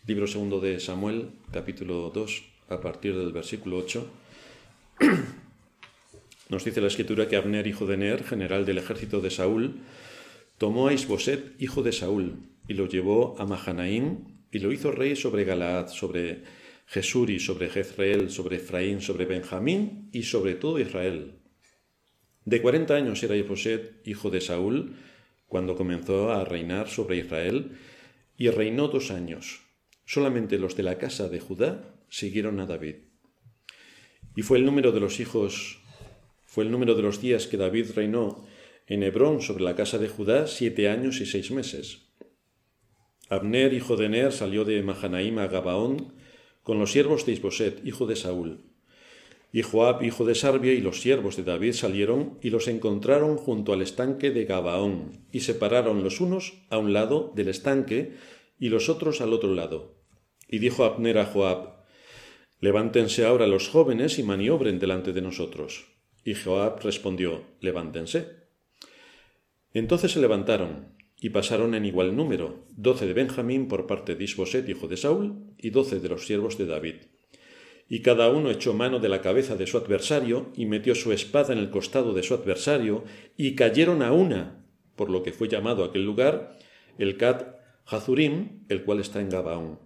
Libro segundo de Samuel, capítulo 2, a partir del versículo 8. Nos dice la Escritura que Abner, hijo de Ner, general del ejército de Saúl, tomó a Isboset, hijo de Saúl, y lo llevó a Mahanaim, y lo hizo rey sobre Galaad, sobre Jesuri, sobre Jezreel, sobre Efraín, sobre Benjamín y sobre todo Israel. De 40 años era Isboset, hijo de Saúl, cuando comenzó a reinar sobre Israel, y reinó 2 años. Solamente los de la casa de Judá siguieron a David. Y fue el número de los días que David reinó en Hebrón sobre la casa de Judá 7 años y 6 meses. Abner, hijo de Ner, salió de Mahanaim a Gabaón con los siervos de Isboset, hijo de Saúl. Y Joab, hijo de Sarbia, y los siervos de David salieron y los encontraron junto al estanque de Gabaón, y se pararon los unos a un lado del estanque y los otros al otro lado. Y dijo Abner a Joab: «Levántense ahora los jóvenes y maniobren delante de nosotros». Y Joab respondió: «Levántense». Entonces se levantaron, y pasaron en igual número, 12 de Benjamín por parte de Isboset, hijo de Saúl, y 12 de los siervos de David. Y cada uno echó mano de la cabeza de su adversario, y metió su espada en el costado de su adversario, y cayeron a una, por lo que fue llamado aquel lugar el Cat Hazurim, el cual está en Gabaón.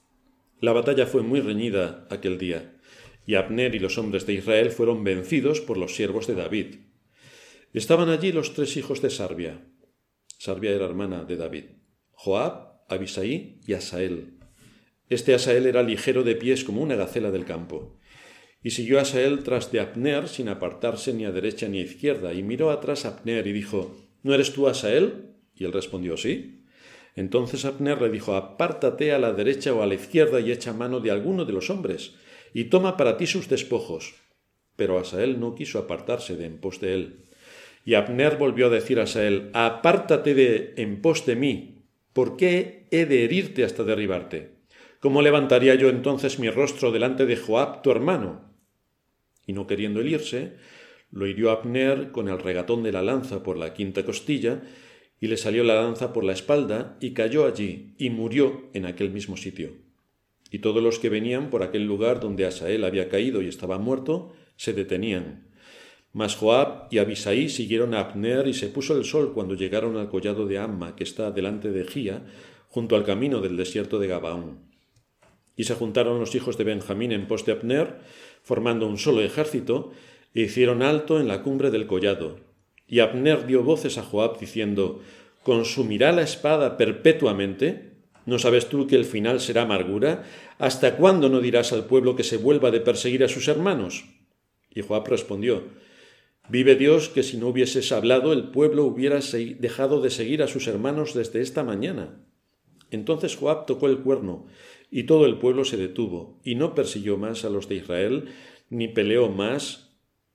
La batalla fue muy reñida aquel día, y Abner y los hombres de Israel fueron vencidos por los siervos de David. Estaban allí los 3 hijos de Sarbia. Sarbia era hermana de David: Joab, Abisaí y Asael. Este Asael era ligero de pies como una gacela del campo. Y siguió Asael tras de Abner sin apartarse ni a derecha ni a izquierda, y miró atrás a Abner y dijo: «¿No eres tú Asael?» Y él respondió: «Sí». Entonces Abner le dijo: «Apártate a la derecha o a la izquierda y echa mano de alguno de los hombres, y toma para ti sus despojos». Pero Asael no quiso apartarse de en pos de él. Y Abner volvió a decir a Asael: «Apártate de en pos de mí. ¿Por qué he de herirte hasta derribarte? ¿Cómo levantaría yo entonces mi rostro delante de Joab, tu hermano?» Y no queriendo él irse, lo hirió Abner con el regatón de la lanza por la 5ª costilla, y le salió la lanza por la espalda, y cayó allí, y murió en aquel mismo sitio. Y todos los que venían por aquel lugar donde Asael había caído y estaba muerto, se detenían. Mas Joab y Abisaí siguieron a Abner, y se puso el sol cuando llegaron al collado de Amma, que está delante de Gía, junto al camino del desierto de Gabaón. Y se juntaron los hijos de Benjamín en pos de Abner, formando un solo ejército, e hicieron alto en la cumbre del collado. Y Abner dio voces a Joab diciendo: «¿Consumirá la espada perpetuamente? ¿No sabes tú que el final será amargura? ¿Hasta cuándo no dirás al pueblo que se vuelva de perseguir a sus hermanos?» Y Joab respondió: «Vive Dios, que si no hubieses hablado, el pueblo hubiera dejado de seguir a sus hermanos desde esta mañana». Entonces Joab tocó el cuerno, y todo el pueblo se detuvo, y no persiguió más a los de Israel, ni peleó más.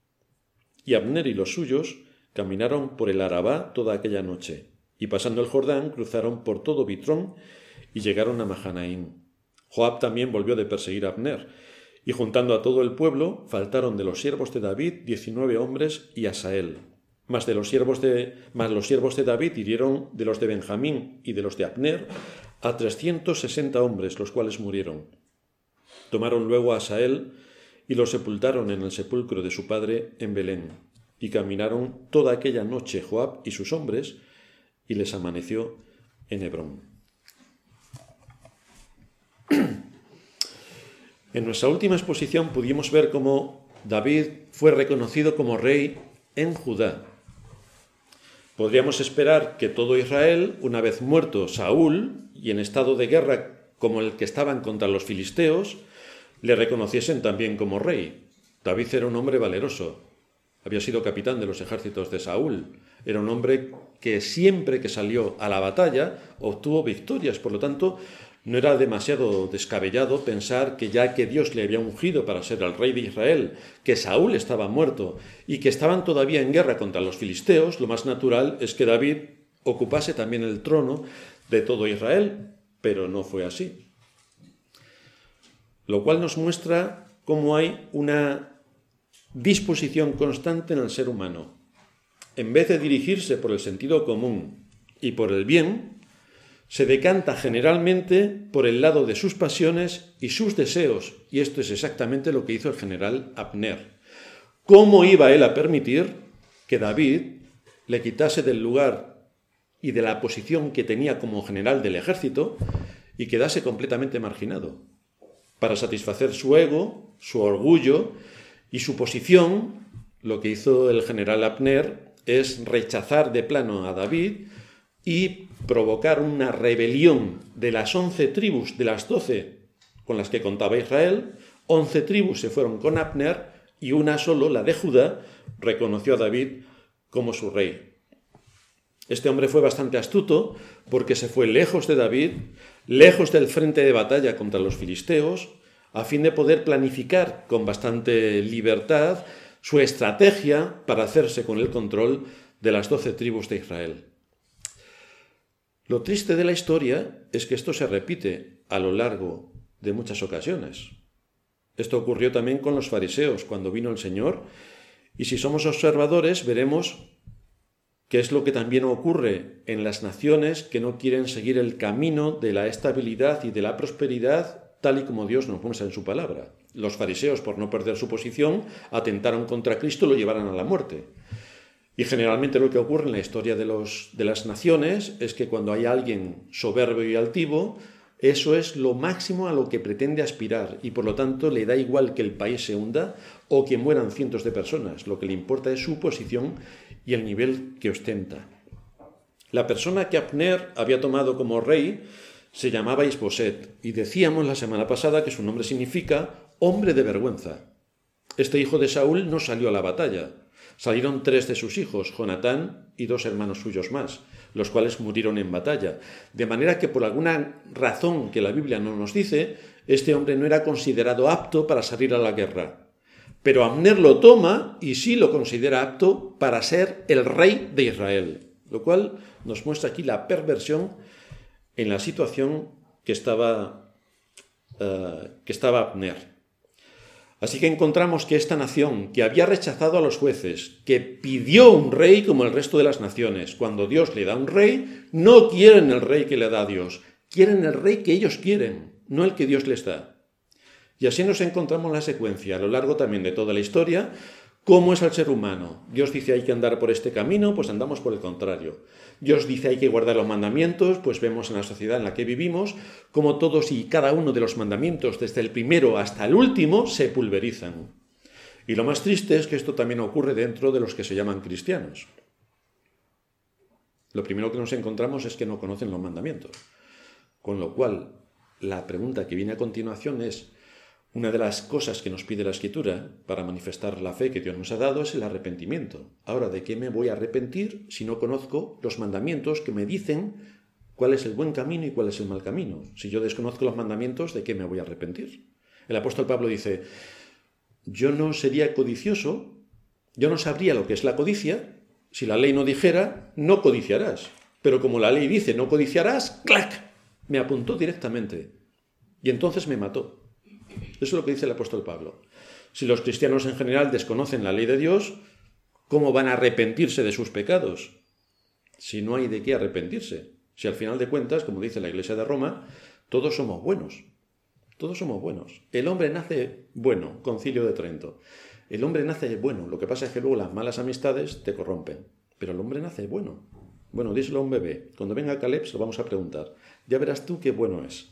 Y Abner y los suyos caminaron por el Arabá toda aquella noche, y pasando el Jordán cruzaron por todo Bitrón y llegaron a Mahanaim. Joab también volvió de perseguir a Abner, y juntando a todo el pueblo, faltaron de los siervos de David 19 hombres y Asael. Mas los siervos de David hirieron de los de Benjamín y de los de Abner a 360 hombres, los cuales murieron. Tomaron luego a Asael y lo sepultaron en el sepulcro de su padre en Belén. Y caminaron toda aquella noche Joab y sus hombres, y les amaneció en Hebrón. En nuestra última exposición pudimos ver cómo David fue reconocido como rey en Judá. Podríamos esperar que todo Israel, una vez muerto Saúl y en estado de guerra como el que estaban contra los filisteos, le reconociesen también como rey. David era un hombre valeroso. Había sido capitán de los ejércitos de Saúl. Era un hombre que siempre que salió a la batalla obtuvo victorias. Por lo tanto, no era demasiado descabellado pensar que ya que Dios le había ungido para ser el rey de Israel, que Saúl estaba muerto y que estaban todavía en guerra contra los filisteos, lo más natural es que David ocupase también el trono de todo Israel. Pero no fue así. Lo cual nos muestra cómo hay una disposición constante en el ser humano. En vez de dirigirse por el sentido común y por el bien, se decanta generalmente por el lado de sus pasiones y sus deseos, y esto es exactamente lo que hizo el general Abner. ¿Cómo iba él a permitir que David le quitase del lugar y de la posición que tenía como general del ejército y quedase completamente marginado? Para satisfacer su ego, su orgullo y su posición, lo que hizo el general Abner es rechazar de plano a David y provocar una rebelión de las 11 tribus, de las 12 con las que contaba Israel. 11 tribus se fueron con Abner y una solo, la de Judá, reconoció a David como su rey. Este hombre fue bastante astuto porque se fue lejos de David, lejos del frente de batalla contra los filisteos, a fin de poder planificar con bastante libertad su estrategia para hacerse con el control de las 12 tribus de Israel. Lo triste de la historia es que esto se repite a lo largo de muchas ocasiones. Esto ocurrió también con los fariseos cuando vino el Señor, y si somos observadores veremos que es lo que también ocurre en las naciones que no quieren seguir el camino de la estabilidad y de la prosperidad tal y como Dios nos muestra en su palabra. Los fariseos, por no perder su posición, atentaron contra Cristo y lo llevaron a la muerte. Y generalmente lo que ocurre en la historia de las naciones es que cuando hay alguien soberbio y altivo, eso es lo máximo a lo que pretende aspirar y por lo tanto le da igual que el país se hunda o que mueran cientos de personas. Lo que le importa es su posición y el nivel que ostenta. La persona que Abner había tomado como rey se llamaba Isboset y decíamos la semana pasada que su nombre significa hombre de vergüenza. Este hijo de Saúl no salió a la batalla. Salieron 3 de sus hijos, Jonatán y 2 hermanos suyos más, los cuales murieron en batalla. De manera que por alguna razón que la Biblia no nos dice, este hombre no era considerado apto para salir a la guerra. Pero Abner lo toma y sí lo considera apto para ser el rey de Israel, lo cual nos muestra aquí la perversión en la situación que estaba Abner. Así que encontramos que esta nación, que había rechazado a los jueces, que pidió un rey como el resto de las naciones, cuando Dios le da un rey, no quieren el rey que le da Dios, quieren el rey que ellos quieren, no el que Dios les da. Y así nos encontramos la secuencia a lo largo también de toda la historia. ¿Cómo es el ser humano? Dios dice hay que andar por este camino, pues andamos por el contrario. Dios dice hay que guardar los mandamientos, pues vemos en la sociedad en la que vivimos cómo todos y cada uno de los mandamientos, desde el primero hasta el último, se pulverizan. Y lo más triste es que esto también ocurre dentro de los que se llaman cristianos. Lo primero que nos encontramos es que no conocen los mandamientos. Con lo cual, la pregunta que viene a continuación es: una de las cosas que nos pide la Escritura para manifestar la fe que Dios nos ha dado es el arrepentimiento. Ahora, ¿de qué me voy a arrepentir si no conozco los mandamientos que me dicen cuál es el buen camino y cuál es el mal camino? Si yo desconozco los mandamientos, ¿de qué me voy a arrepentir? El apóstol Pablo dice: yo no sería codicioso, yo no sabría lo que es la codicia si la ley no dijera no codiciarás. Pero como la ley dice no codiciarás, ¡clac!, me apuntó directamente y entonces me mató. Eso es lo que dice el apóstol Pablo. Si los cristianos en general desconocen la ley de Dios, ¿cómo van a arrepentirse de sus pecados? Si no hay de qué arrepentirse. Si al final de cuentas, como dice la Iglesia de Roma, todos somos buenos. Todos somos buenos. El hombre nace bueno, Concilio de Trento. El hombre nace bueno. Lo que pasa es que luego las malas amistades te corrompen. Pero el hombre nace bueno. Bueno, díselo a un bebé. Cuando venga Caleb se lo vamos a preguntar. Ya verás tú qué bueno es.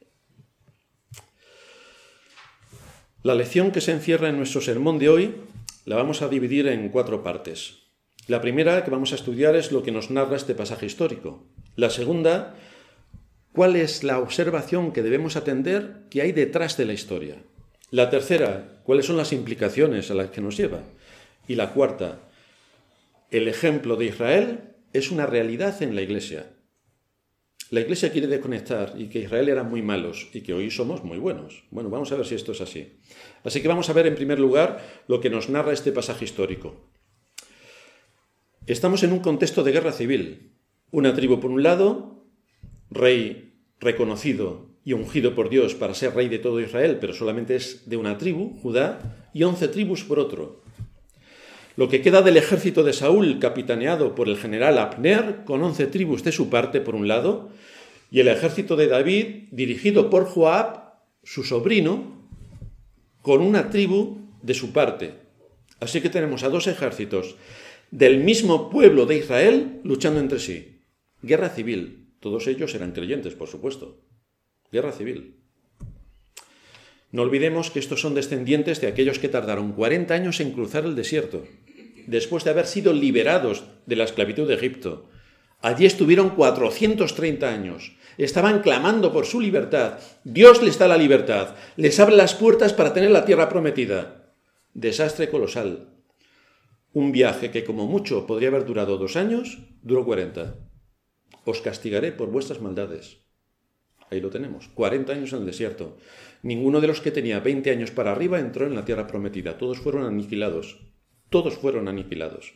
La lección que se encierra en nuestro sermón de hoy la vamos a dividir en 4 partes. La primera que vamos a estudiar es lo que nos narra este pasaje histórico. La segunda, cuál es la observación que debemos atender que hay detrás de la historia. La tercera, cuáles son las implicaciones a las que nos lleva. Y la cuarta, el ejemplo de Israel es una realidad en la Iglesia. La Iglesia quiere desconectar y que Israel eran muy malos y que hoy somos muy buenos. Bueno, vamos a ver si esto es así. Así que vamos a ver en primer lugar lo que nos narra este pasaje histórico. Estamos en un contexto de guerra civil. Una tribu por un lado, rey reconocido y ungido por Dios para ser rey de todo Israel, pero solamente es de una tribu, Judá, y 11 tribus por otro. Lo que queda del ejército de Saúl, capitaneado por el general Abner, con 11 tribus de su parte por un lado, y el ejército de David, dirigido por Joab, su sobrino, con una tribu de su parte. Así que tenemos a dos ejércitos del mismo pueblo de Israel luchando entre sí. Guerra civil. Todos ellos eran creyentes, por supuesto. Guerra civil. No olvidemos que estos son descendientes de aquellos que tardaron 40 años en cruzar el desierto, después de haber sido liberados de la esclavitud de Egipto. Allí estuvieron 430 años. Estaban clamando por su libertad. Dios les da la libertad. Les abre las puertas para tener la tierra prometida. Desastre colosal. Un viaje que como mucho podría haber durado 2 años, duró 40. Os castigaré por vuestras maldades. Ahí lo tenemos. 40 años en el desierto. Ninguno de los que tenía 20 años para arriba entró en la tierra prometida. Todos fueron aniquilados. Todos fueron aniquilados.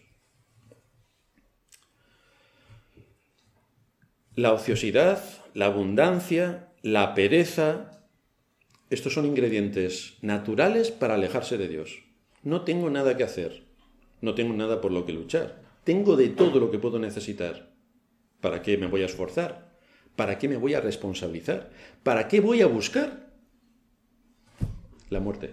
La ociosidad, la abundancia, la pereza, estos son ingredientes naturales para alejarse de Dios. No tengo nada que hacer, no tengo nada por lo que luchar, tengo de todo lo que puedo necesitar. ¿Para qué me voy a esforzar? ¿Para qué me voy a responsabilizar? ¿Para qué voy a buscar? La muerte.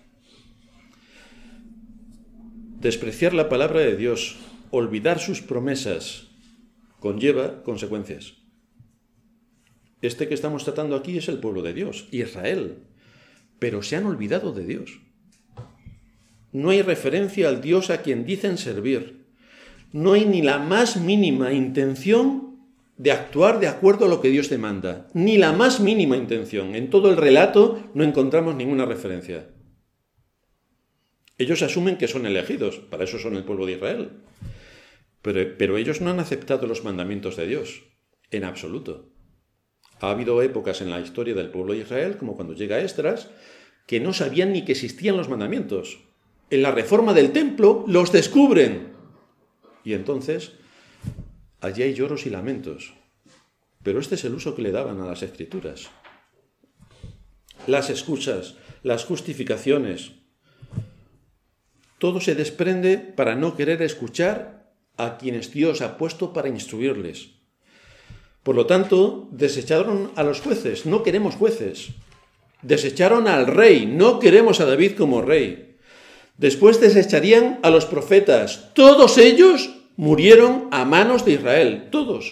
Despreciar la palabra de Dios, olvidar sus promesas, conlleva consecuencias. Este que estamos tratando aquí es el pueblo de Dios, Israel, pero se han olvidado de Dios. No hay referencia al Dios a quien dicen servir. No hay ni la más mínima intención de actuar de acuerdo a lo que Dios demanda. Ni la más mínima intención. En todo el relato no encontramos ninguna referencia. Ellos asumen que son elegidos, para eso son el pueblo de Israel. Pero ellos no han aceptado los mandamientos de Dios, en absoluto. Ha habido épocas en la historia del pueblo de Israel, como cuando llega Esdras, que no sabían ni que existían los mandamientos. En la reforma del templo los descubren. Y entonces, allí hay lloros y lamentos. Pero este es el uso que le daban a las Escrituras. Las excusas, las justificaciones. Todo se desprende para no querer escuchar a quienes Dios ha puesto para instruirles. Por lo tanto, desecharon a los jueces, no queremos jueces. Desecharon al rey, no queremos a David como rey. Después desecharían a los profetas. Todos ellos murieron a manos de Israel, todos.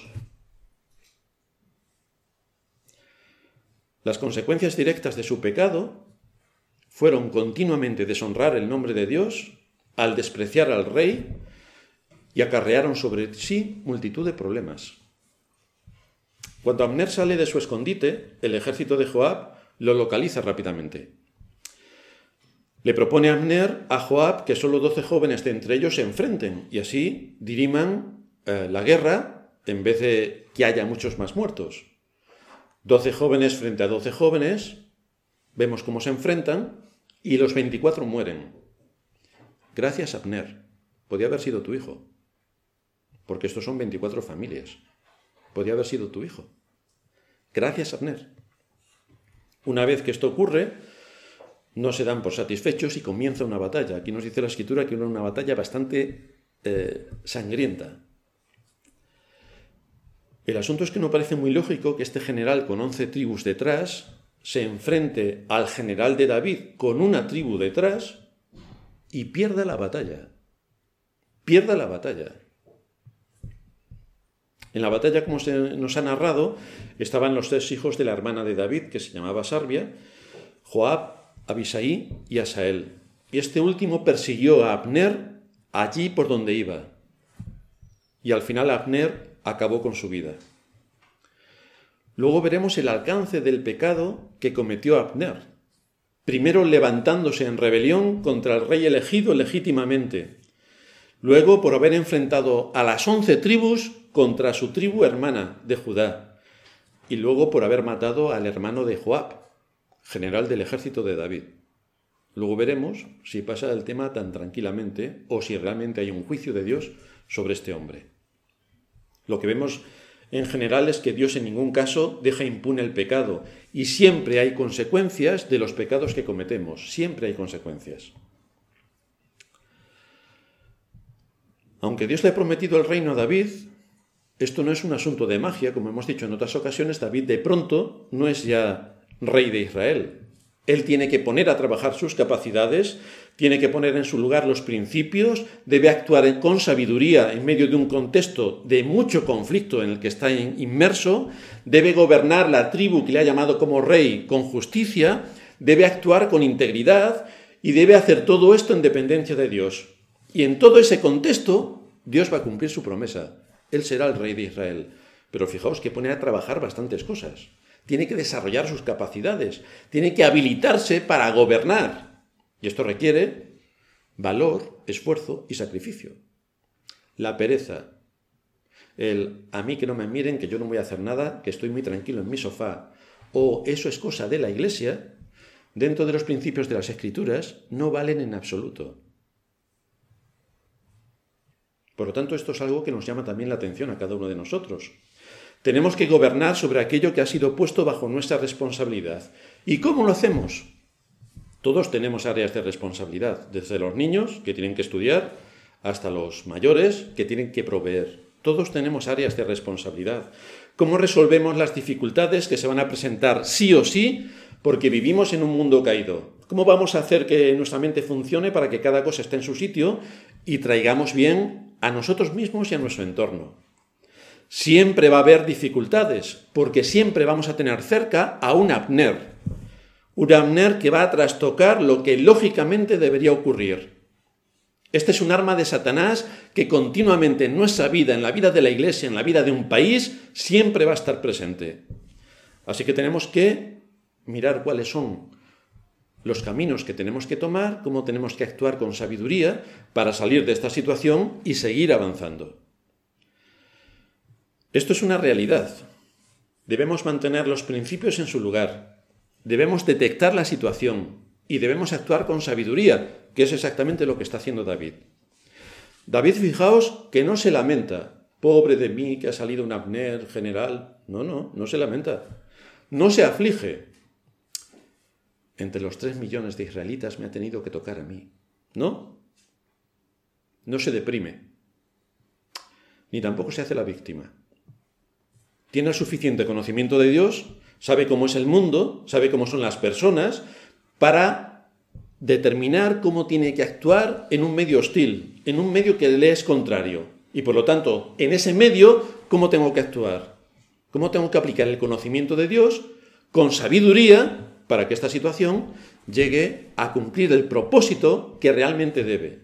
Las consecuencias directas de su pecado fueron continuamente deshonrar el nombre de Dios al despreciar al rey y acarrearon sobre sí multitud de problemas. Cuando Abner sale de su escondite, el ejército de Joab lo localiza rápidamente. Le propone Abner a Joab que solo 12 jóvenes de entre ellos se enfrenten y así diriman la guerra en vez de que haya muchos más muertos. 12 jóvenes frente a 12 jóvenes, vemos cómo se enfrentan y los 24 mueren. Gracias, Abner. Podía haber sido tu hijo. Porque estos son 24 familias. Podía haber sido tu hijo. Gracias, Abner. Una vez que esto ocurre, no se dan por satisfechos y comienza una batalla. Aquí nos dice la Escritura que era una batalla bastante sangrienta. El asunto es que no parece muy lógico que este general con 11 tribus detrás se enfrente al general de David con una tribu detrás y pierda la batalla. Pierda la batalla. En la batalla, como se nos ha narrado, estaban los 3 hijos de la hermana de David, que se llamaba Sarbia, Joab, Abisai y Asael. Y este último persiguió a Abner allí por donde iba. Y al final Abner acabó con su vida. Luego veremos el alcance del pecado que cometió Abner. Primero levantándose en rebelión contra el rey elegido legítimamente. Luego por haber enfrentado a las 11 tribus contra su tribu hermana de Judá. Y luego por haber matado al hermano de Joab, general del ejército de David. Luego veremos si pasa el tema tan tranquilamente o si realmente hay un juicio de Dios sobre este hombre. Lo que vemos en general es que Dios en ningún caso deja impune el pecado y siempre hay consecuencias de los pecados que cometemos, siempre hay consecuencias. Aunque Dios le ha prometido el reino a David, Esto no es un asunto de magia, como hemos dicho en otras ocasiones. David de pronto no es ya rey de Israel. Él tiene que poner a trabajar sus capacidades, tiene que poner en su lugar los principios, debe actuar con sabiduría en medio de un contexto de mucho conflicto en el que está inmerso, debe gobernar la tribu que le ha llamado como rey con justicia, debe actuar con integridad y debe hacer todo esto en dependencia de Dios. Y en todo ese contexto, Dios va a cumplir su promesa. Él será el rey de Israel. Pero fijaos que pone a trabajar bastantes cosas. Tiene que desarrollar sus capacidades, tiene que habilitarse para gobernar. Y esto requiere valor, esfuerzo y sacrificio. La pereza, a mí que no me miren, que yo no voy a hacer nada, que estoy muy tranquilo en mi sofá, o eso es cosa de la Iglesia, dentro de los principios de las Escrituras, no valen en absoluto. Por lo tanto, esto es algo que nos llama también la atención a cada uno de nosotros. Tenemos que gobernar sobre aquello que ha sido puesto bajo nuestra responsabilidad. ¿Y cómo lo hacemos? Todos tenemos áreas de responsabilidad, desde los niños, que tienen que estudiar, hasta los mayores, que tienen que proveer. Todos tenemos áreas de responsabilidad. ¿Cómo resolvemos las dificultades que se van a presentar sí o sí porque vivimos en un mundo caído? ¿Cómo vamos a hacer que nuestra mente funcione para que cada cosa esté en su sitio y traigamos bien a nosotros mismos y a nuestro entorno? Siempre va a haber dificultades, porque siempre vamos a tener cerca a un Abner que va a trastocar lo que lógicamente debería ocurrir. Este es un arma de Satanás que continuamente en nuestra vida, en la vida de la Iglesia, en la vida de un país, siempre va a estar presente. Así que tenemos que mirar cuáles son los caminos que tenemos que tomar, cómo tenemos que actuar con sabiduría para salir de esta situación y seguir avanzando. Esto es una realidad. Debemos mantener los principios en su lugar. Debemos detectar la situación y debemos actuar con sabiduría, que es exactamente lo que está haciendo David. David, fijaos, que no se lamenta. Pobre de mí, que ha salido un Abner general. No se lamenta. No se aflige. Entre los 3 millones de israelitas me ha tenido que tocar a mí. No se deprime. Ni tampoco se hace la víctima. Tiene el suficiente conocimiento de Dios, sabe cómo es el mundo, sabe cómo son las personas, para determinar cómo tiene que actuar en un medio hostil, en un medio que le es contrario. Y por lo tanto, en ese medio, ¿cómo tengo que actuar? ¿Cómo tengo que aplicar el conocimiento de Dios con sabiduría para que esta situación llegue a cumplir el propósito que realmente debe?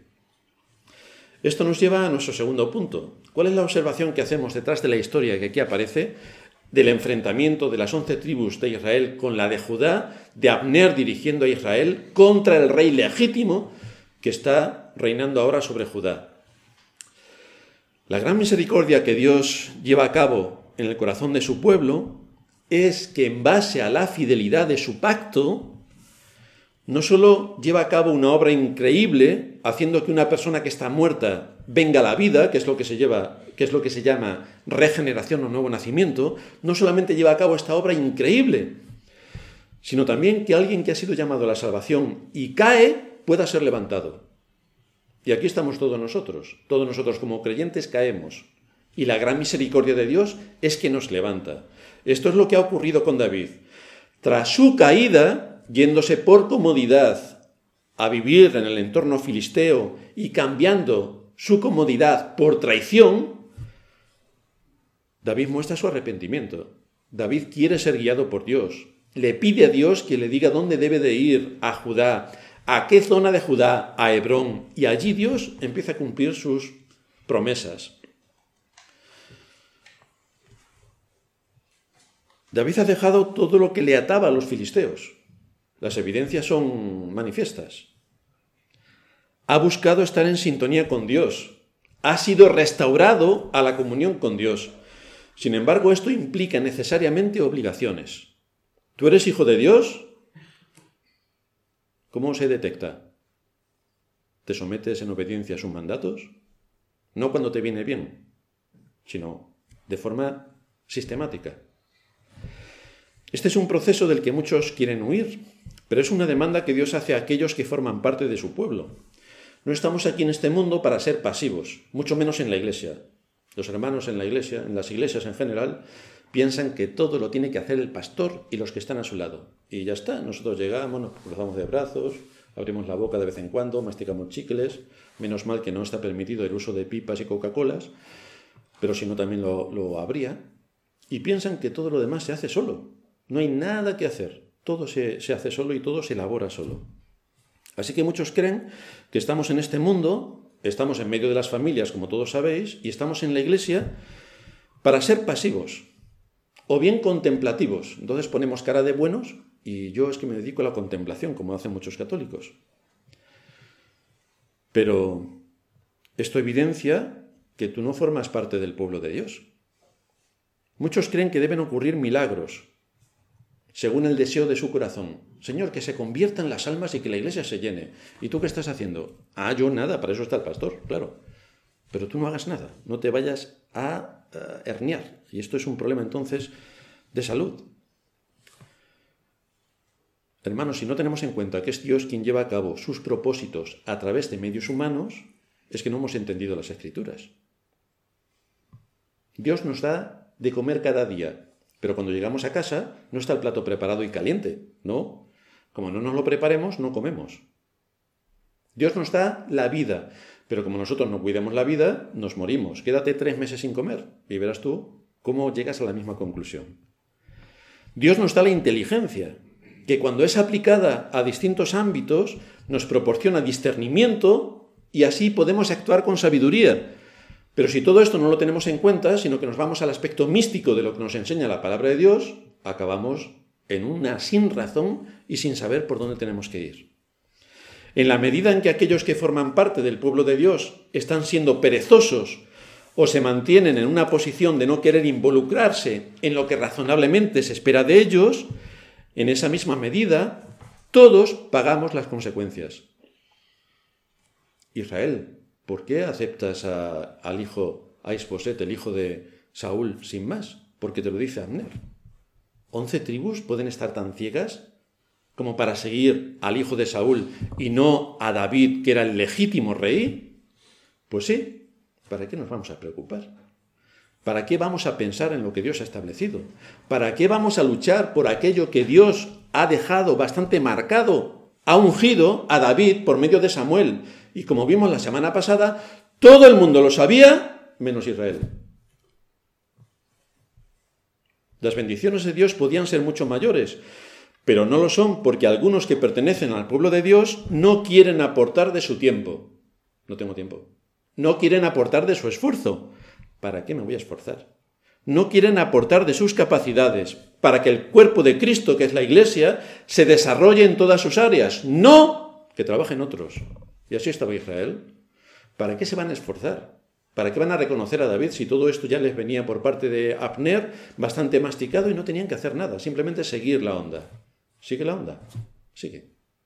Esto nos lleva a nuestro segundo punto. ¿Cuál es la observación que hacemos detrás de la historia que aquí aparece del enfrentamiento de las 11 tribus de Israel con la de Judá, de Abner dirigiendo a Israel contra el rey legítimo que está reinando ahora sobre Judá? La gran misericordia que Dios lleva a cabo en el corazón de su pueblo es que en base a la fidelidad de su pacto, no solo lleva a cabo una obra increíble, haciendo que una persona que está muerta venga a la vida, que es lo que se llama regeneración o nuevo nacimiento, no solamente lleva a cabo esta obra increíble, sino también que alguien que ha sido llamado a la salvación y cae pueda ser levantado. Y aquí estamos todos nosotros como creyentes caemos, y la gran misericordia de Dios es que nos levanta. Esto es lo que ha ocurrido con David. Tras su caída, yéndose por comodidad a vivir en el entorno filisteo y cambiando su comodidad por traición, David muestra su arrepentimiento. David quiere ser guiado por Dios. Le pide a Dios que le diga dónde debe de ir a Judá, a qué zona de Judá, a Hebrón. Y allí Dios empieza a cumplir sus promesas. David ha dejado todo lo que le ataba a los filisteos. Las evidencias son manifiestas. Ha buscado estar en sintonía con Dios. Ha sido restaurado a la comunión con Dios. Sin embargo, esto implica necesariamente obligaciones. ¿Tú eres hijo de Dios? ¿Cómo se detecta? ¿Te sometes en obediencia a sus mandatos? No cuando te viene bien, sino de forma sistemática. Este es un proceso del que muchos quieren huir, pero es una demanda que Dios hace a aquellos que forman parte de su pueblo. No estamos aquí en este mundo para ser pasivos, mucho menos en la Iglesia. Los hermanos en la iglesia, en las iglesias en general, piensan que todo lo tiene que hacer el pastor y los que están a su lado. Y ya está, nosotros llegamos, nos cruzamos de brazos, abrimos la boca de vez en cuando, masticamos chicles, menos mal que no está permitido el uso de pipas y Coca-Colas, pero si no también lo habría, y piensan que todo lo demás se hace solo. No hay nada que hacer, todo se hace solo y todo se elabora solo. Así que muchos creen que estamos en este mundo, estamos en medio de las familias, como todos sabéis, y estamos en la iglesia para ser pasivos, o bien contemplativos. Entonces ponemos cara de buenos, y yo es que me dedico a la contemplación, como hacen muchos católicos. Pero esto evidencia que tú no formas parte del pueblo de Dios. Muchos creen que deben ocurrir milagros, según el deseo de su corazón. Señor, que se conviertan las almas y que la iglesia se llene. ¿Y tú qué estás haciendo? Yo nada, para eso está el pastor, claro. Pero tú no hagas nada, no te vayas a herniar. Y esto es un problema entonces de salud. Hermanos, si no tenemos en cuenta que es Dios quien lleva a cabo sus propósitos a través de medios humanos, es que no hemos entendido las Escrituras. Dios nos da de comer cada día, pero cuando llegamos a casa no está el plato preparado y caliente, ¿no? Como no nos lo preparemos, no comemos. Dios nos da la vida, pero como nosotros no cuidemos la vida, nos morimos. Quédate 3 meses sin comer y verás tú cómo llegas a la misma conclusión. Dios nos da la inteligencia, que cuando es aplicada a distintos ámbitos nos proporciona discernimiento y así podemos actuar con sabiduría. Pero si todo esto no lo tenemos en cuenta, sino que nos vamos al aspecto místico de lo que nos enseña la palabra de Dios, acabamos en una sin razón y sin saber por dónde tenemos que ir. En la medida en que aquellos que forman parte del pueblo de Dios están siendo perezosos o se mantienen en una posición de no querer involucrarse en lo que razonablemente se espera de ellos, en esa misma medida todos pagamos las consecuencias. Israel, ¿por qué aceptas al hijo, a Isboset, el hijo de Saúl, sin más? Porque te lo dice Abner. 11 tribus pueden estar tan ciegas como para seguir al hijo de Saúl y no a David, que era el legítimo rey. Pues sí, ¿para qué nos vamos a preocupar? ¿Para qué vamos a pensar en lo que Dios ha establecido? ¿Para qué vamos a luchar por aquello que Dios ha dejado bastante marcado? Ha ungido a David por medio de Samuel. Y como vimos la semana pasada, todo el mundo lo sabía, menos Israel. Las bendiciones de Dios podían ser mucho mayores, pero no lo son porque algunos que pertenecen al pueblo de Dios no quieren aportar de su tiempo. No tengo tiempo. No quieren aportar de su esfuerzo. ¿Para qué me voy a esforzar? No quieren aportar de sus capacidades para que el cuerpo de Cristo, que es la Iglesia, se desarrolle en todas sus áreas. No que trabajen otros. Y así estaba Israel. ¿Para qué se van a esforzar? ¿Para qué van a reconocer a David si todo esto ya les venía por parte de Abner bastante masticado y no tenían que hacer nada? Simplemente seguir la onda. Sigue la onda. Sigue.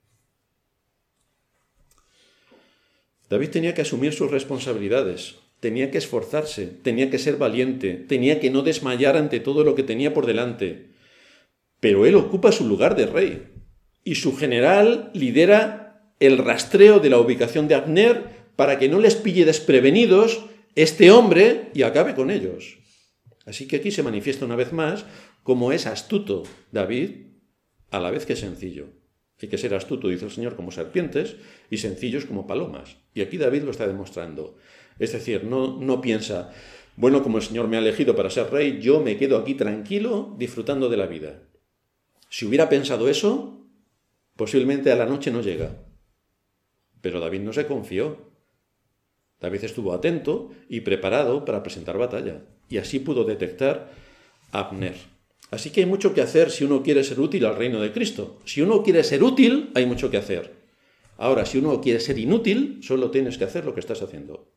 David tenía que asumir sus responsabilidades. Tenía que esforzarse, tenía que ser valiente, tenía que no desmayar ante todo lo que tenía por delante. Pero él ocupa su lugar de rey y su general lidera el rastreo de la ubicación de Abner para que no les pille desprevenidos este hombre y acabe con ellos. Así que aquí se manifiesta una vez más cómo es astuto David a la vez que sencillo. Hay que ser astuto, dice el Señor, como serpientes y sencillos como palomas. Y aquí David lo está demostrando. Es decir, no piensa, bueno, como el Señor me ha elegido para ser rey, yo me quedo aquí tranquilo disfrutando de la vida. Si hubiera pensado eso, posiblemente a la noche no llega. Pero David no se confió. David estuvo atento y preparado para presentar batalla. Y así pudo detectar a Abner. Así que hay mucho que hacer si uno quiere ser útil al reino de Cristo. Si uno quiere ser útil, hay mucho que hacer. Ahora, si uno quiere ser inútil, solo tienes que hacer lo que estás haciendo.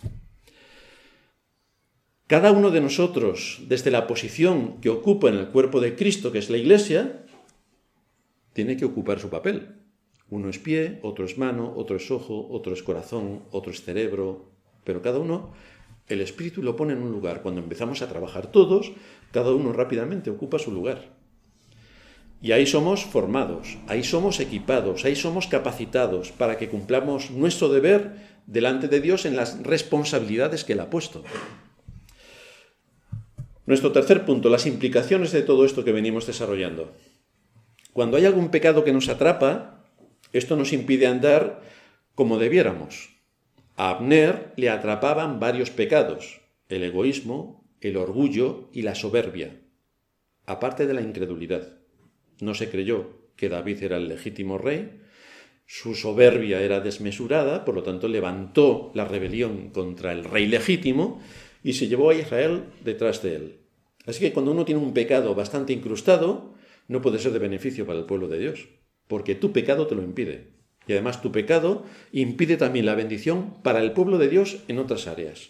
Cada uno de nosotros, desde la posición que ocupa en el cuerpo de Cristo, que es la Iglesia, tiene que ocupar su papel. Uno es pie, otro es mano, otro es ojo, otro es corazón, otro es cerebro. Pero cada uno, el Espíritu lo pone en un lugar. Cuando empezamos a trabajar todos, cada uno rápidamente ocupa su lugar. Y ahí somos formados, ahí somos equipados, ahí somos capacitados para que cumplamos nuestro deber delante de Dios en las responsabilidades que Él ha puesto. Nuestro tercer punto, las implicaciones de todo esto que venimos desarrollando. Cuando hay algún pecado que nos atrapa, esto nos impide andar como debiéramos. A Abner le atrapaban varios pecados: el egoísmo, el orgullo y la soberbia, aparte de la incredulidad. No se creyó que David era el legítimo rey, su soberbia era desmesurada, por lo tanto levantó la rebelión contra el rey legítimo y se llevó a Israel detrás de él. Así que cuando uno tiene un pecado bastante incrustado, no puede ser de beneficio para el pueblo de Dios, porque tu pecado te lo impide. Y además tu pecado impide también la bendición para el pueblo de Dios en otras áreas.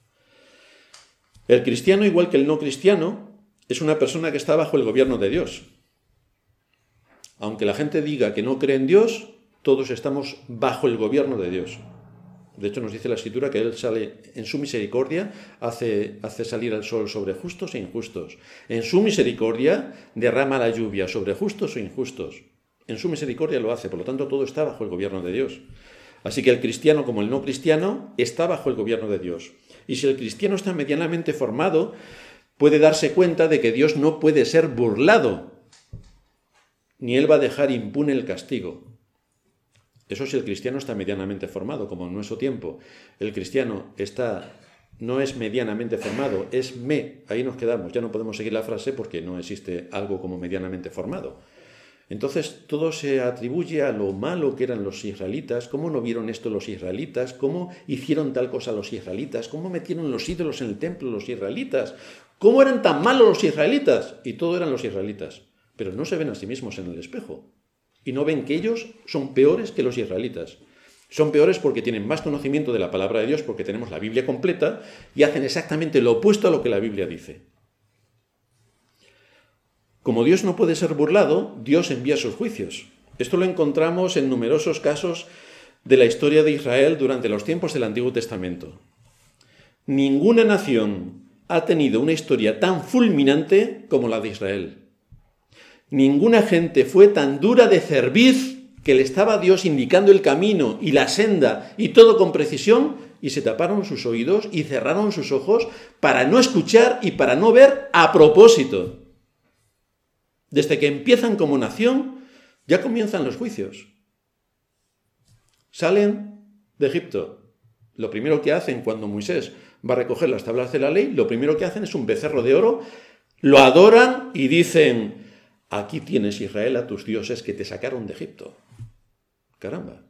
El cristiano, igual que el no cristiano, es una persona que está bajo el gobierno de Dios. Aunque la gente diga que no cree en Dios, todos estamos bajo el gobierno de Dios. De hecho, nos dice la Escritura que Él sale en su misericordia, hace salir el sol sobre justos e injustos. En su misericordia derrama la lluvia sobre justos e injustos. En su misericordia lo hace, por lo tanto todo está bajo el gobierno de Dios. Así que el cristiano, como el no cristiano, está bajo el gobierno de Dios. Y si el cristiano está medianamente formado, puede darse cuenta de que Dios no puede ser burlado, ni Él va a dejar impune el castigo. Eso si el cristiano está medianamente formado, como en nuestro tiempo. El cristiano no es medianamente formado, ahí nos quedamos, ya no podemos seguir la frase porque no existe algo como medianamente formado. Entonces todo se atribuye a lo malo que eran los israelitas, cómo no vieron esto los israelitas, cómo hicieron tal cosa los israelitas, cómo metieron los ídolos en el templo los israelitas, cómo eran tan malos los israelitas, y todo eran los israelitas, pero no se ven a sí mismos en el espejo. Y no ven que ellos son peores que los israelitas. Son peores porque tienen más conocimiento de la palabra de Dios, porque tenemos la Biblia completa, y hacen exactamente lo opuesto a lo que la Biblia dice. Como Dios no puede ser burlado, Dios envía sus juicios. Esto lo encontramos en numerosos casos de la historia de Israel durante los tiempos del Antiguo Testamento. Ninguna nación ha tenido una historia tan fulminante como la de Israel. Ninguna gente fue tan dura de cerviz que le estaba Dios indicando el camino y la senda y todo con precisión, y se taparon sus oídos y cerraron sus ojos para no escuchar y para no ver a propósito. Desde que empiezan como nación, ya comienzan los juicios. Salen de Egipto. Lo primero que hacen cuando Moisés va a recoger las tablas de la ley, lo primero que hacen es un becerro de oro, lo adoran y dicen: aquí tienes, Israel, a tus dioses que te sacaron de Egipto. Caramba.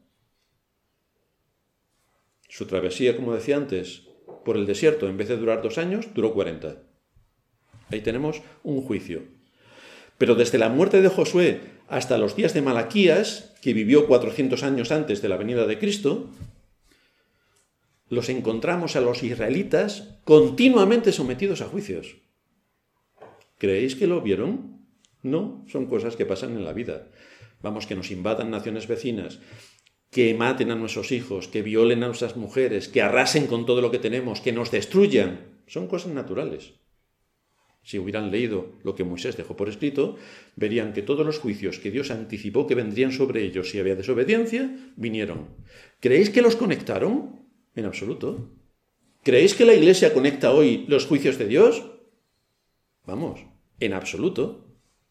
Su travesía, como decía antes, por el desierto, en vez de durar 2 años, duró 40. Ahí tenemos un juicio. Pero desde la muerte de Josué hasta los días de Malaquías, que vivió 400 años antes de la venida de Cristo, los encontramos a los israelitas continuamente sometidos a juicios. ¿Creéis que lo vieron? No, son cosas que pasan en la vida. Vamos, que nos invadan naciones vecinas, que maten a nuestros hijos, que violen a nuestras mujeres, que arrasen con todo lo que tenemos, que nos destruyan. Son cosas naturales. Si hubieran leído lo que Moisés dejó por escrito, verían que todos los juicios que Dios anticipó que vendrían sobre ellos si había desobediencia, vinieron. ¿Creéis que los conectaron? En absoluto. ¿Creéis que la Iglesia conecta hoy los juicios de Dios? Vamos, en absoluto.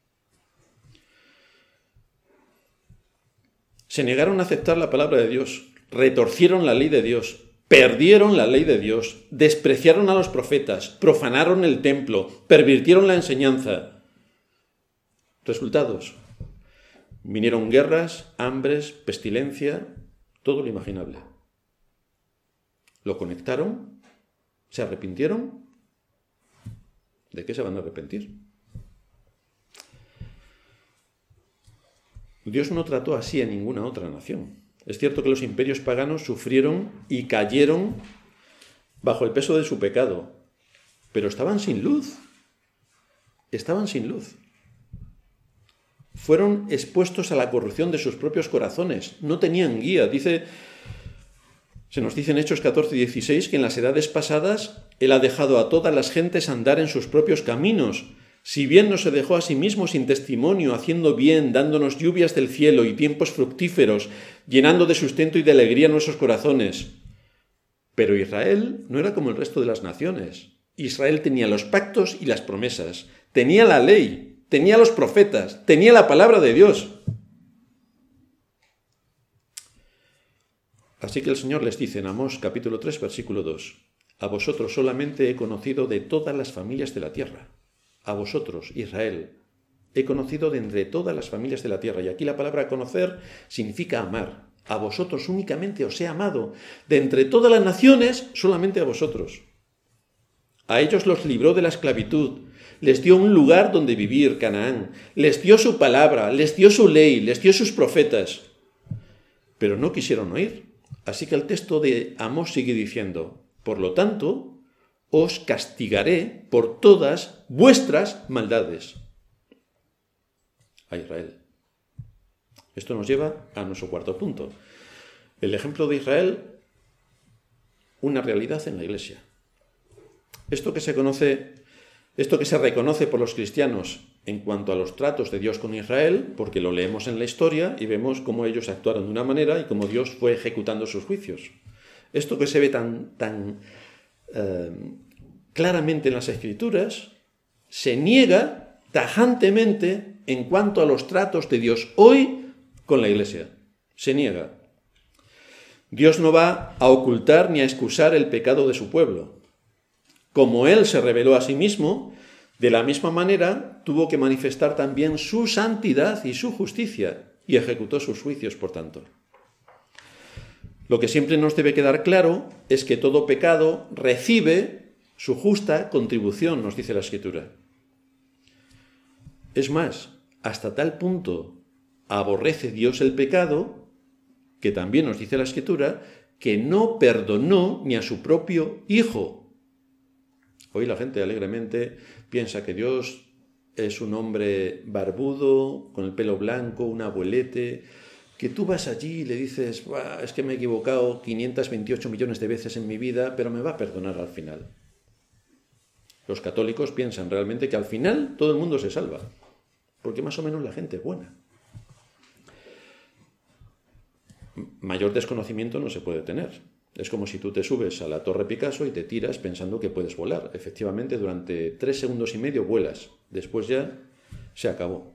Se negaron a aceptar la palabra de Dios, retorcieron la ley de Dios, perdieron la ley de Dios, despreciaron a los profetas, profanaron el templo, pervirtieron la enseñanza. Resultados: vinieron guerras, hambres, pestilencia, todo lo imaginable. ¿Lo conectaron? ¿Se arrepintieron? ¿De qué se van a arrepentir? Dios no trató así a ninguna otra nación. Es cierto que los imperios paganos sufrieron y cayeron bajo el peso de su pecado, pero estaban sin luz. Estaban sin luz. Fueron expuestos a la corrupción de sus propios corazones. No tenían guía. Se nos dice en Hechos 14:16 que en las edades pasadas Él ha dejado a todas las gentes andar en sus propios caminos. Si bien no se dejó a sí mismo sin testimonio, haciendo bien, dándonos lluvias del cielo y tiempos fructíferos, llenando de sustento y de alegría nuestros corazones. Pero Israel no era como el resto de las naciones. Israel tenía los pactos y las promesas, tenía la ley, tenía los profetas, tenía la palabra de Dios. Así que el Señor les dice en Amós capítulo 3, versículo 2, a vosotros solamente he conocido de todas las familias de la tierra. A vosotros, Israel, he conocido de entre todas las familias de la tierra. Y aquí la palabra conocer significa amar. A vosotros únicamente os he amado. De entre todas las naciones, solamente a vosotros. A ellos los libró de la esclavitud. Les dio un lugar donde vivir, Canaán. Les dio su palabra, les dio su ley, les dio sus profetas. Pero no quisieron oír. Así que el texto de Amós sigue diciendo, por lo tanto, os castigaré por todas vuestras maldades. A Israel. Esto nos lleva a nuestro cuarto punto. El ejemplo de Israel, una realidad en la Iglesia. Esto que se reconoce por los cristianos en cuanto a los tratos de Dios con Israel, porque lo leemos en la historia y vemos cómo ellos actuaron de una manera y cómo Dios fue ejecutando sus juicios. Esto que se ve tan claramente en las Escrituras, se niega tajantemente en cuanto a los tratos de Dios hoy con la Iglesia. Se niega. Dios no va a ocultar ni a excusar el pecado de su pueblo. Como Él se reveló a sí mismo, de la misma manera tuvo que manifestar también su santidad y su justicia, y ejecutó sus juicios, por tanto. Lo que siempre nos debe quedar claro es que todo pecado recibe su justa contribución, nos dice la Escritura. Es más, hasta tal punto aborrece Dios el pecado, que también nos dice la Escritura, que no perdonó ni a su propio Hijo. Hoy la gente alegremente piensa que Dios es un hombre barbudo, con el pelo blanco, un abuelete, que tú vas allí y le dices, es que me he equivocado 528 millones de veces en mi vida, pero me va a perdonar al final. Los católicos piensan realmente que al final todo el mundo se salva, porque más o menos la gente es buena. Mayor desconocimiento no se puede tener. Es como si tú te subes a la Torre Picasso y te tiras pensando que puedes volar. Efectivamente, durante 3 segundos y medio vuelas. Después ya se acabó.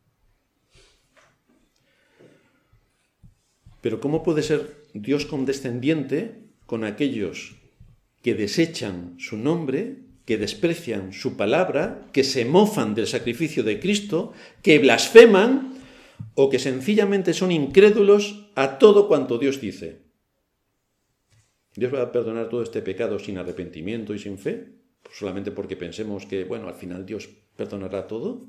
Pero ¿cómo puede ser Dios condescendiente con aquellos que desechan su nombre, que desprecian su palabra, que se mofan del sacrificio de Cristo, que blasfeman o que sencillamente son incrédulos a todo cuanto Dios dice? ¿Dios va a perdonar todo este pecado sin arrepentimiento y sin fe? Pues solamente porque pensemos que, al final Dios perdonará todo.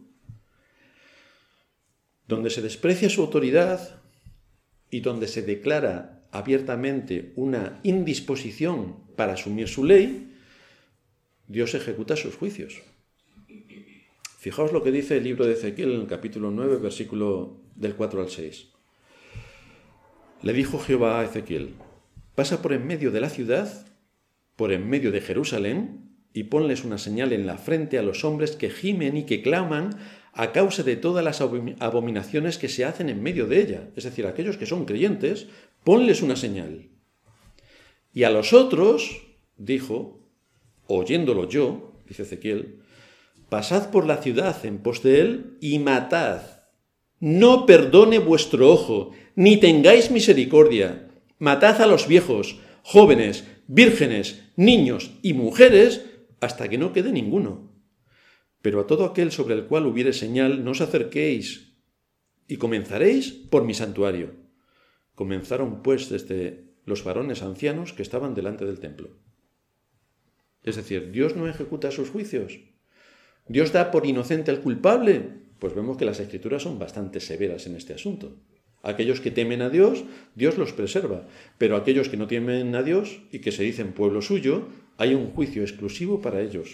Donde se desprecia su autoridad y donde se declara abiertamente una indisposición para asumir su ley, Dios ejecuta sus juicios. Fijaos lo que dice el libro de Ezequiel en el capítulo 9, versículo del 4 al 6. Le dijo Jehová a Ezequiel, pasa por en medio de la ciudad, por en medio de Jerusalén, y ponles una señal en la frente a los hombres que gimen y que claman a causa de todas las abominaciones que se hacen en medio de ella. Es decir, aquellos que son creyentes, ponles una señal. Y a los otros, dijo, oyéndolo yo, dice Ezequiel, pasad por la ciudad en pos de él y matad. No perdone vuestro ojo, ni tengáis misericordia. Matad a los viejos, jóvenes, vírgenes, niños y mujeres, hasta que no quede ninguno. Pero a todo aquel sobre el cual hubiere señal, no os acerquéis, y comenzaréis por mi santuario. Comenzaron, pues, desde los varones ancianos que estaban delante del templo. Es decir, Dios no ejecuta sus juicios. Dios da por inocente al culpable. Pues vemos que las Escrituras son bastante severas en este asunto. Aquellos que temen a Dios, Dios los preserva. Pero aquellos que no temen a Dios y que se dicen pueblo suyo, hay un juicio exclusivo para ellos.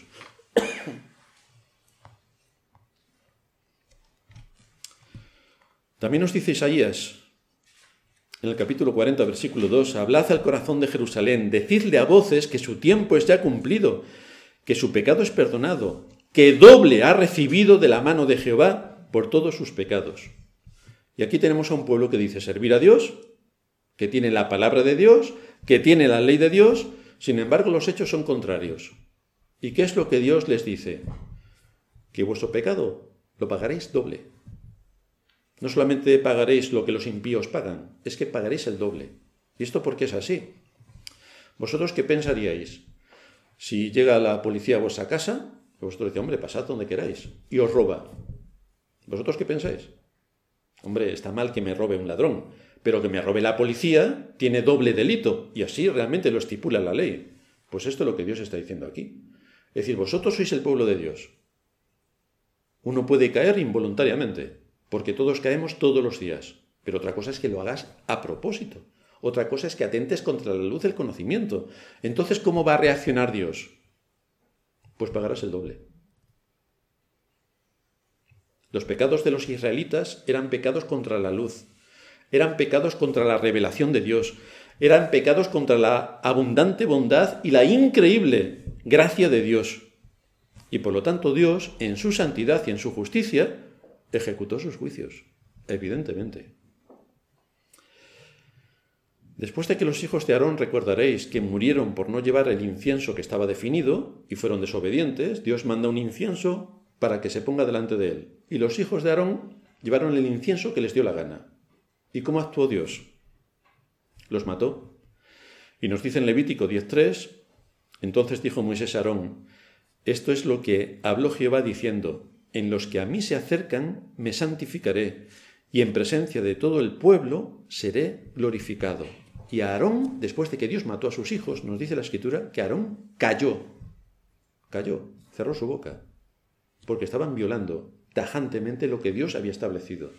También nos dice Isaías, en el capítulo 40, versículo 2, hablad al corazón de Jerusalén, decidle a voces que su tiempo es ya cumplido, que su pecado es perdonado, que doble ha recibido de la mano de Jehová por todos sus pecados. Y aquí tenemos a un pueblo que dice servir a Dios, que tiene la palabra de Dios, que tiene la ley de Dios, sin embargo los hechos son contrarios. ¿Y qué es lo que Dios les dice? Que vuestro pecado lo pagaréis doble. No solamente pagaréis lo que los impíos pagan, es que pagaréis el doble. ¿Y esto por qué es así? ¿Vosotros qué pensaríais? Si llega la policía a vuestra casa, vosotros decís, hombre, pasad donde queráis, y os roba. ¿Vosotros qué pensáis? Hombre, está mal que me robe un ladrón, pero que me robe la policía tiene doble delito, y así realmente lo estipula la ley. Pues esto es lo que Dios está diciendo aquí. Es decir, vosotros sois el pueblo de Dios. Uno puede caer involuntariamente, porque todos caemos todos los días, pero otra cosa es que lo hagas a propósito. Otra cosa es que atentes contra la luz del conocimiento. Entonces, ¿cómo va a reaccionar Dios? Pues pagarás el doble. Los pecados de los israelitas eran pecados contra la luz, eran pecados contra la revelación de Dios, eran pecados contra la abundante bondad y la increíble gracia de Dios. Y por lo tanto Dios, en su santidad y en su justicia, ejecutó sus juicios, evidentemente. Después de que los hijos de Aarón, recordaréis, que murieron por no llevar el incienso que estaba definido y fueron desobedientes, Dios manda un incienso para que se ponga delante de él. Y los hijos de Aarón llevaron el incienso que les dio la gana. ¿Y cómo actuó Dios? Los mató. Y nos dice en Levítico 10:3, entonces dijo Moisés a Aarón, esto es lo que habló Jehová diciendo, en los que a mí se acercan me santificaré, y en presencia de todo el pueblo seré glorificado. Y a Aarón, después de que Dios mató a sus hijos, nos dice la Escritura que Aarón cayó, cerró su boca, porque estaban violando tajantemente lo que Dios había establecido.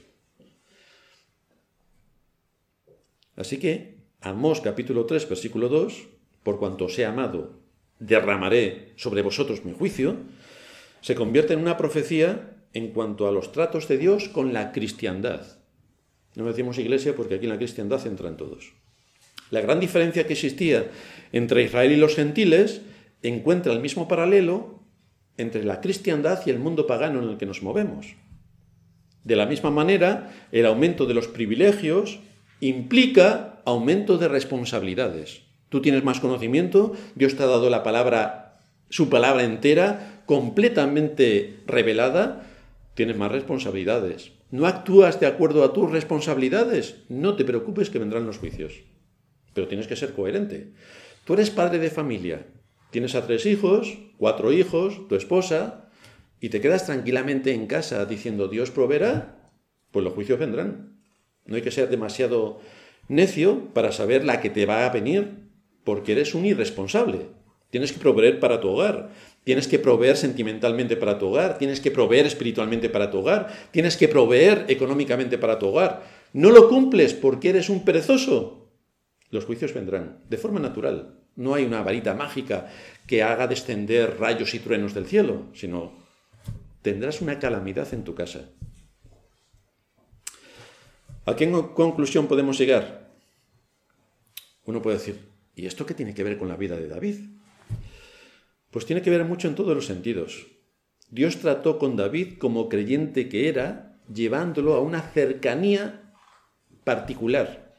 Así que, Amós capítulo 3, versículo 2, por cuanto os he amado, derramaré sobre vosotros mi juicio, se convierte en una profecía en cuanto a los tratos de Dios con la cristiandad. No decimos iglesia porque aquí en la cristiandad entran todos. La gran diferencia que existía entre Israel y los gentiles encuentra el mismo paralelo entre la cristiandad y el mundo pagano en el que nos movemos. De la misma manera, el aumento de los privilegios implica aumento de responsabilidades. Tú tienes más conocimiento, Dios te ha dado la palabra, su palabra entera, completamente revelada, tienes más responsabilidades. ¿No actúas de acuerdo a tus responsabilidades? No te preocupes que vendrán los juicios. Pero tienes que ser coherente. Tú eres padre de familia, tienes a 3 hijos, 4 hijos, tu esposa, y te quedas tranquilamente en casa diciendo Dios proveerá, pues los juicios vendrán. No hay que ser demasiado necio para saber la que te va a venir, porque eres un irresponsable. Tienes que proveer para tu hogar, tienes que proveer sentimentalmente para tu hogar, tienes que proveer espiritualmente para tu hogar, tienes que proveer económicamente para tu hogar. No lo cumples porque eres un perezoso. Los juicios vendrán de forma natural. No hay una varita mágica que haga descender rayos y truenos del cielo, sino tendrás una calamidad en tu casa. ¿A qué conclusión podemos llegar? Uno puede decir, ¿y esto qué tiene que ver con la vida de David? Pues tiene que ver mucho en todos los sentidos. Dios trató con David como creyente que era, llevándolo a una cercanía particular.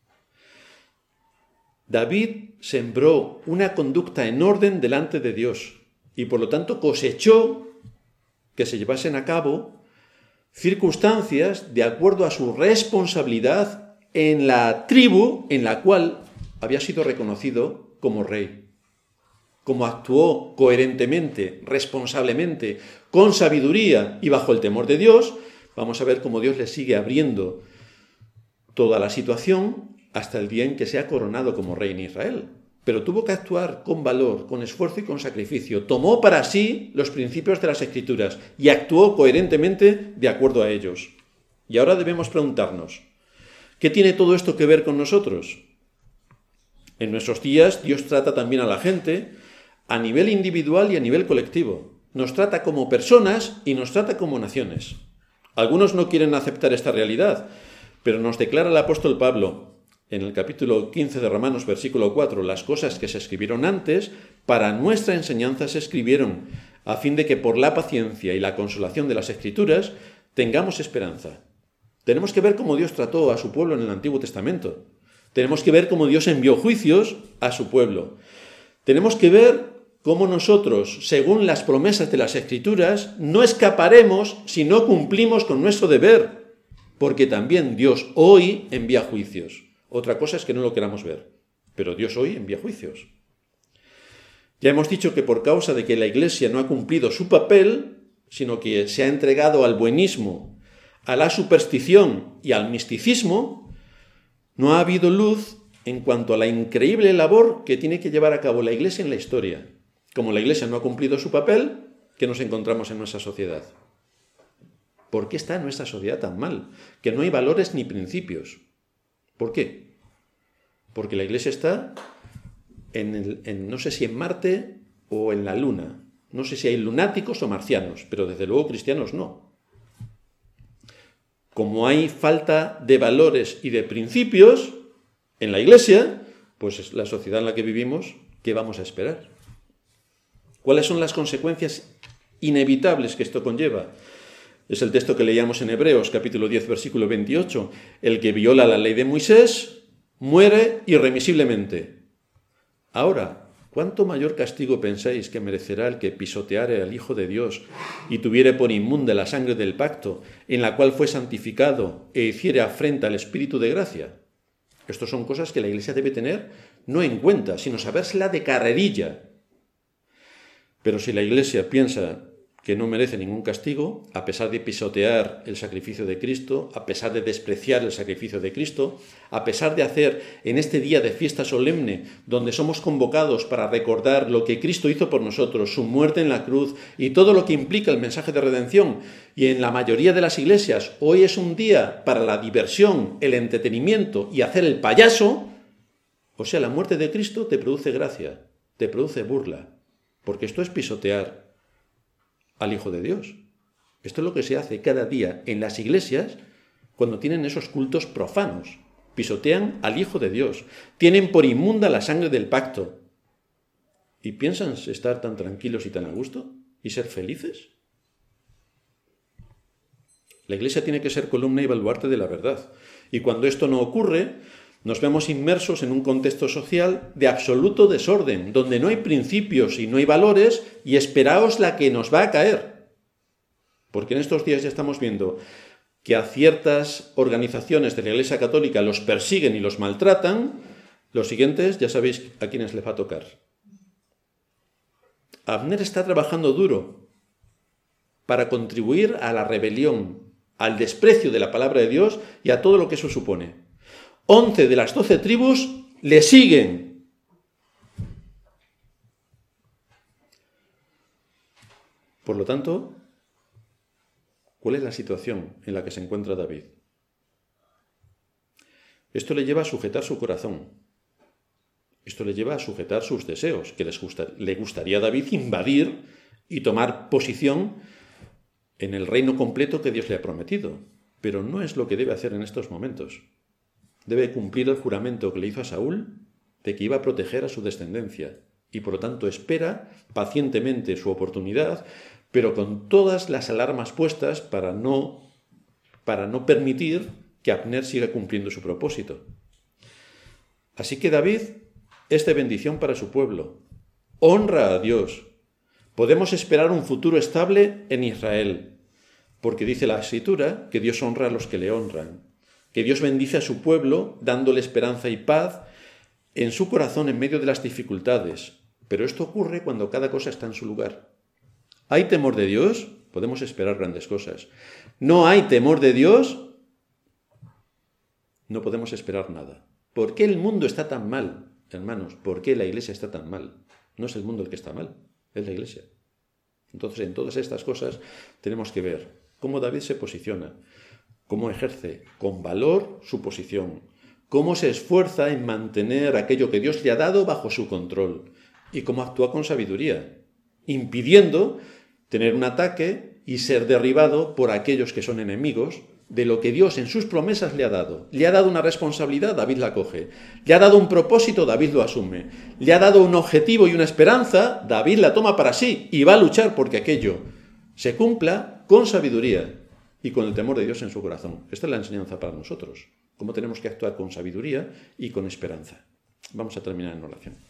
David sembró una conducta en orden delante de Dios y por lo tanto cosechó que se llevasen a cabo circunstancias de acuerdo a su responsabilidad en la tribu en la cual había sido reconocido como rey. Como actuó coherentemente, responsablemente, con sabiduría y bajo el temor de Dios, vamos a ver cómo Dios le sigue abriendo toda la situación hasta el día en que sea coronado como rey en Israel. Pero tuvo que actuar con valor, con esfuerzo y con sacrificio. Tomó para sí los principios de las Escrituras y actuó coherentemente de acuerdo a ellos. Y ahora debemos preguntarnos, ¿qué tiene todo esto que ver con nosotros? En nuestros días Dios trata también a la gente a nivel individual y a nivel colectivo. Nos trata como personas y nos trata como naciones. Algunos no quieren aceptar esta realidad, pero nos declara el apóstol Pablo en el capítulo 15 de Romanos, versículo 4, las cosas que se escribieron antes, para nuestra enseñanza se escribieron, a fin de que por la paciencia y la consolación de las Escrituras tengamos esperanza. Tenemos que ver cómo Dios trató a su pueblo en el Antiguo Testamento. Tenemos que ver cómo Dios envió juicios a su pueblo. Tenemos que ver cómo nosotros, según las promesas de las Escrituras, no escaparemos si no cumplimos con nuestro deber, porque también Dios hoy envía juicios. Otra cosa es que no lo queramos ver, pero Dios hoy envía juicios. Ya hemos dicho que por causa de que la Iglesia no ha cumplido su papel, sino que se ha entregado al buenismo, a la superstición y al misticismo, no ha habido luz en cuanto a la increíble labor que tiene que llevar a cabo la Iglesia en la historia. Como la Iglesia no ha cumplido su papel, ¿qué nos encontramos en nuestra sociedad? ¿Por qué está nuestra sociedad tan mal? Que no hay valores ni principios. ¿Por qué? Porque la Iglesia está no sé si en Marte o en la Luna. No sé si hay lunáticos o marcianos, pero desde luego cristianos no. Como hay falta de valores y de principios en la Iglesia, pues es la sociedad en la que vivimos, ¿qué vamos a esperar? ¿Cuáles son las consecuencias inevitables que esto conlleva? Es el texto que leíamos en Hebreos, capítulo 10, versículo 28. El que viola la ley de Moisés muere irremisiblemente. Ahora, ¿cuánto mayor castigo pensáis que merecerá el que pisoteare al Hijo de Dios y tuviere por inmunda la sangre del pacto, en la cual fue santificado e hiciere afrenta al Espíritu de gracia? Estas son cosas que la Iglesia debe tener no en cuenta, sino sabérsela de carrerilla. Pero si la Iglesia piensa que no merece ningún castigo, a pesar de pisotear el sacrificio de Cristo, a pesar de despreciar el sacrificio de Cristo, a pesar de hacer en este día de fiesta solemne, donde somos convocados para recordar lo que Cristo hizo por nosotros, su muerte en la cruz y todo lo que implica el mensaje de redención, y en la mayoría de las iglesias hoy es un día para la diversión, el entretenimiento y hacer el payaso, o sea, la muerte de Cristo te produce gracia, te produce burla, porque esto es pisotear al Hijo de Dios. Esto es lo que se hace cada día en las iglesias cuando tienen esos cultos profanos. Pisotean al Hijo de Dios. Tienen por inmunda la sangre del pacto. ¿Y piensan estar tan tranquilos y tan a gusto? ¿Y ser felices? La iglesia tiene que ser columna y baluarte de la verdad. Y cuando esto no ocurre, nos vemos inmersos en un contexto social de absoluto desorden, donde no hay principios y no hay valores, y esperaos la que nos va a caer. Porque en estos días ya estamos viendo que a ciertas organizaciones de la Iglesia Católica los persiguen y los maltratan. Los siguientes ya sabéis a quiénes les va a tocar. Abner está trabajando duro para contribuir a la rebelión, al desprecio de la palabra de Dios y a todo lo que eso supone. 11 de las 12 tribus le siguen. Por lo tanto, ¿cuál es la situación en la que se encuentra David? Esto le lleva a sujetar su corazón. Esto le lleva a sujetar sus deseos, que le gustaría a David invadir y tomar posición en el reino completo que Dios le ha prometido. Pero no es lo que debe hacer en estos momentos. Debe cumplir el juramento que le hizo a Saúl de que iba a proteger a su descendencia y por lo tanto espera pacientemente su oportunidad, pero con todas las alarmas puestas para no permitir que Abner siga cumpliendo su propósito. Así que David es de bendición para su pueblo. Honra a Dios. Podemos esperar un futuro estable en Israel, porque dice la Escritura que Dios honra a los que le honran. Que Dios bendice a su pueblo dándole esperanza y paz en su corazón en medio de las dificultades. Pero esto ocurre cuando cada cosa está en su lugar. ¿Hay temor de Dios? Podemos esperar grandes cosas. ¿No hay temor de Dios? No podemos esperar nada. ¿Por qué el mundo está tan mal, hermanos? ¿Por qué la iglesia está tan mal? No es el mundo el que está mal, es la iglesia. Entonces, en todas estas cosas tenemos que ver cómo David se posiciona, cómo ejerce con valor su posición, cómo se esfuerza en mantener aquello que Dios le ha dado bajo su control y cómo actúa con sabiduría, impidiendo tener un ataque y ser derribado por aquellos que son enemigos de lo que Dios en sus promesas le ha dado. Le ha dado una responsabilidad, David la coge. Le ha dado un propósito, David lo asume. Le ha dado un objetivo y una esperanza, David la toma para sí y va a luchar porque aquello se cumpla con sabiduría y con el temor de Dios en su corazón. Esta es la enseñanza para nosotros. Cómo tenemos que actuar con sabiduría y con esperanza. Vamos a terminar en oración.